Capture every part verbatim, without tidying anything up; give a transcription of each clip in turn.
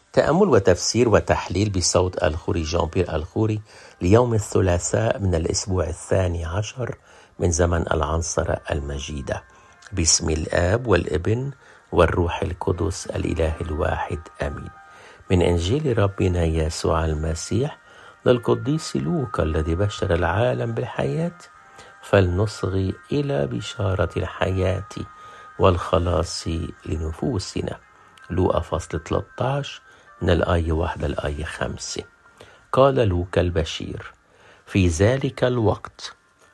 تأمل وتفسير وتحليل بصوت الخوري جان بيير الخوري ليوم الثلاثاء من الأسبوع الثاني عشر من زمن العنصرة المجيدة. باسم الآب والابن والروح القدس الإله الواحد آمين. من إنجيل ربنا يسوع المسيح للقديس لوقا الذي بشر العالم بالحياة، فلنصغي إلى بشارة الحياة والخلاص لنفوسنا. لوقا فصل ثلاثة عشر من الآية واحد للآية خمسة. قال لوقا البشير: في ذلك الوقت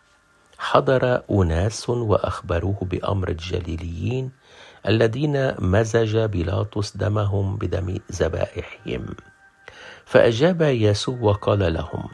حضر أناس وأخبروه بأمر الجليليين الذين مزج بيلاطس دمهم بدم ذبائحهم. فأجاب يسوع وقال لهم: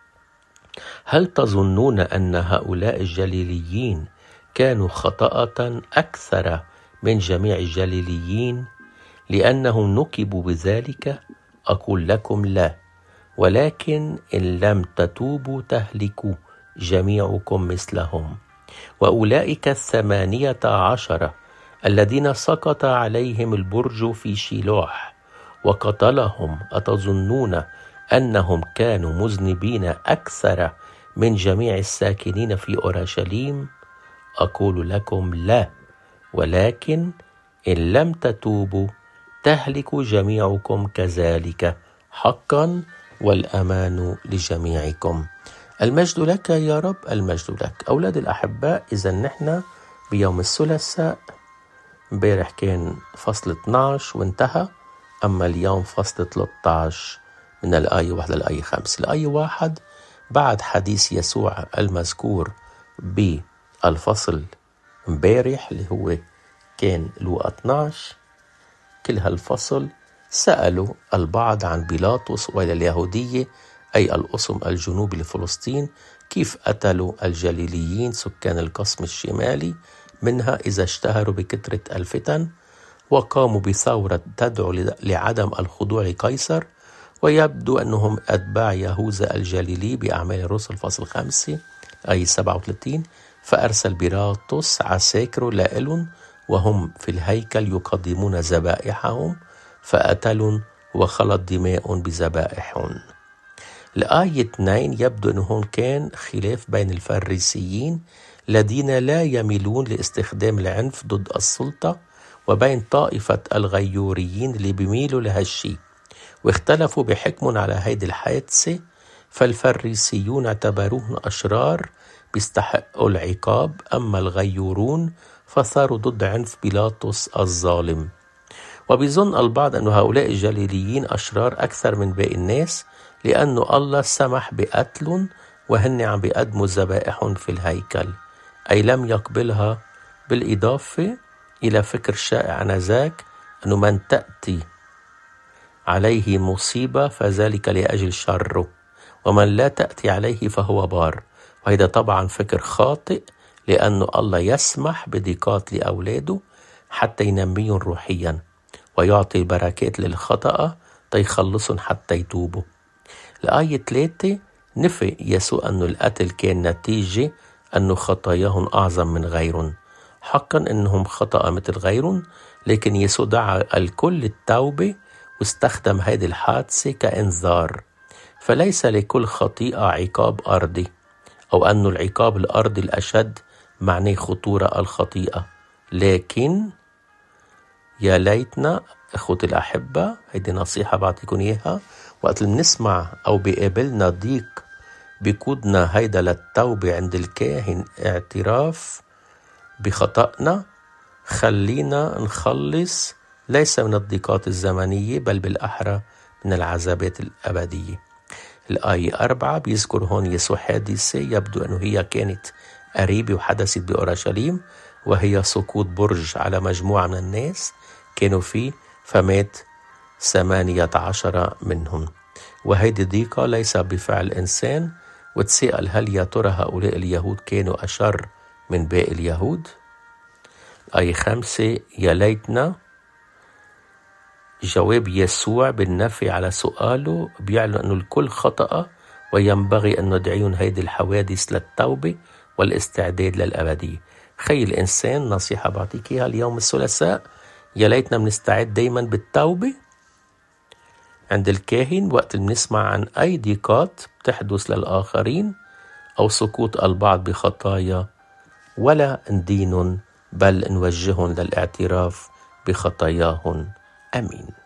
هل تظنون أن هؤلاء الجليليين كانوا خطأة أكثر من جميع الجليليين لأنهم نكبوا بذلك؟ أقول لكم لا، ولكن إن لم تتوبوا تهلكوا جميعكم مثلهم. وأولئك الثمانية عشر الذين سقط عليهم البرج في شيلوح وقتلهم، أتظنون أنهم كانوا مذنبين أكثر من جميع الساكنين في أورشليم؟ أقول لكم لا، ولكن إن لم تتوبوا تهلكوا جميعكم كذلك. حقا والأمان لجميعكم. المجد لك يا رب، المجد لك. أولاد الأحباء، إذا نحن بيوم الثلاثاء، امبارح كان فصل اثنا عشر وانتهى، أما اليوم فصل ثلاثة عشر من الآية واحد للآية خمسة. الآية واحد بعد حديث يسوع المذكور بالفصل امبارح اللي هو كان لوقا اثنا عشر. كل هالفصل سألوا البعض عن بيلاطس وإلى اليهودية، أي الأصم الجنوبي لفلسطين، كيف قتلوا الجليليين سكان القسم الشمالي منها إذا اشتهروا بكثرة الفتن، وقاموا بثورة تدعو لعدم الخضوع لقيصر. ويبدو أنهم أتباع يهوذا الجليلي بأعمال الرسل فصل خمسة أي سبعة وثلاثين. فأرسل بيلاطس عساكر لائل وهم في الهيكل يقدمون ذبائحهم، فقتلوا وخلط دماء بذبائحهم. الآية اثنين يبدو أنه كان خلاف بين الفريسيين الذين لا يميلون لاستخدام العنف ضد السلطة، وبين طائفة الغيوريين اللي بيميلوا لهالشي، واختلفوا بحكم على هيدي الحادثة. فالفريسيون اعتبروهم أشرار بيستحقوا العقاب، أما الغيورون فصاروا ضد عنف بيلاطس الظالم. وبيظن البعض أن هؤلاء الجليليين أشرار أكثر من باقي الناس، لأن الله سمح بقتل وهن عم بيقدموا ذبائحهم في الهيكل، أي لم يقبلها. بالإضافة إلى فكر شائع آنذاك أنه من تأتي عليه مصيبة فذلك لأجل شره، ومن لا تأتي عليه فهو بار. وهذا طبعا فكر خاطئ، لأن الله يسمح بضيقات لأولاده حتى ينميهم روحيا، ويعطي البركات للخطأ تيخلصهم حتى يتوبوا. الآية ثلاثة نفي يسوع أن القتل كان نتيجة أن خطاياهم أعظم من غيرهم. حقا أنهم خطأ مثل غيرهم، لكن يسوع دعا الكل للتوبة واستخدم هذه الحادثة كإنذار. فليس لكل خطيئة عقاب أرضي، أو أن العقاب الأرضي الأشد معناه خطورة الخطيئة. لكن يا ليتنا أخوتي الأحبة، هيدي نصيحة بعطيكم إياها، وقت بنسمع أو بيقابلنا ضيق بيقودنا هيدا للتوبة عند الكاهن، اعتراف بخطأنا، خلينا نخلص ليس من الضيقات الزمنية بل بالأحرى من العذابات الأبدية. الآية أربعة بيذكر هون يسوع حادثة يبدو أنه هي كانت قريبة وحدثت بأورشليم، وهي سقوط برج على مجموعة من الناس كانوا فيه، فمات ثمانية عشر منهم. وهيدي ضيقة ليس بفعل إنسان. وتسأل هل يا ترى هؤلاء اليهود كانوا أشر من باقي اليهود؟ آية خمسة يا ليتنا جواب يسوع بالنفي على سؤاله بيعلن أنه الكل خطأ، وينبغي أن ندعيهم هيدي الحوادث للتوبة والاستعداد للأبدية. خي الإنسان، نصيحة بعطيك إياها اليوم الثلاثاء، يا ليتنا بنستعد دايما بالتوبة عند الكاهن وقت بنسمع عن أي ضيقات بتحدث للآخرين أو سقوط البعض بخطايا، ولا ندينهم بل نوجههم للاعتراف بخطاياهم. آمين.